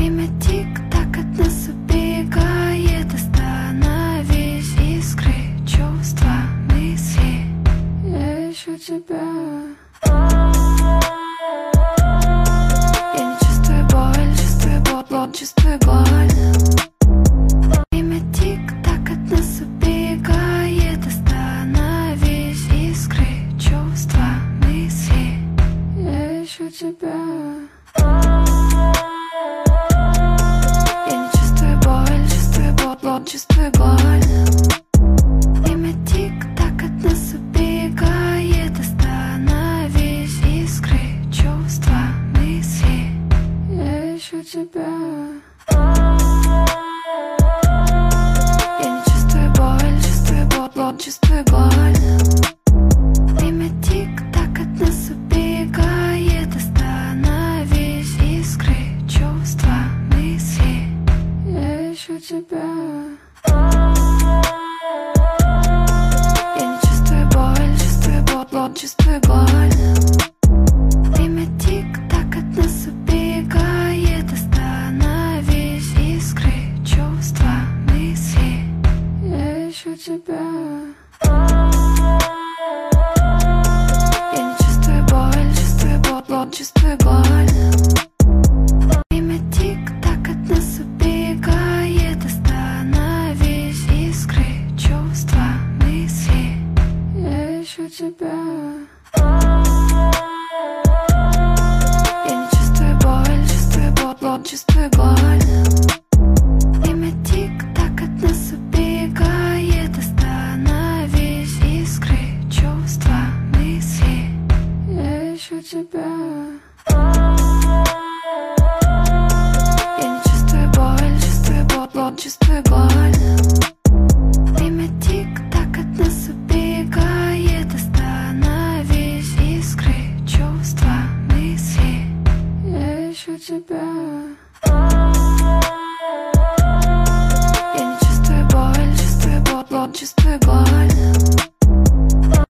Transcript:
Время тик-так от нас убегает. Остановись, искры, чувства, мысли. Я ищу тебя. Я не чувствую боль, чувствую боль, чувствую боль. Время тик-так от нас убегает. Остановись, искры, чувства, мысли. Я ищу тебя. Чувствую боль. Время тик-так от нас убегает. Остановись, искры, чувства, мысли. Я ищу тебя. Я не чувствую боль, чувствую боль. Время тик-так от нас убегает. Остановись, искры, чувства, мысли. Я ищу тебя. Чувствую боль. Время тик-так от нас убегает. Остановись, искры, чувства, мысли. Я ищу тебя. Я не чувствую боль, чувствую боль. Время тик-так от нас убегает. Остановись, искры, чувства, мысли. Я ищу тебя. Я не чувствую боль, чувствую боль. Время тик-так от нас убегает. Остановись, искры, чувства, мысли. Я ищу тебя. Я не чувствую боль, чувствую боль. Время тик-так от нас убегает. Остановись, искры, чувства, мысли. Я ищу тебя.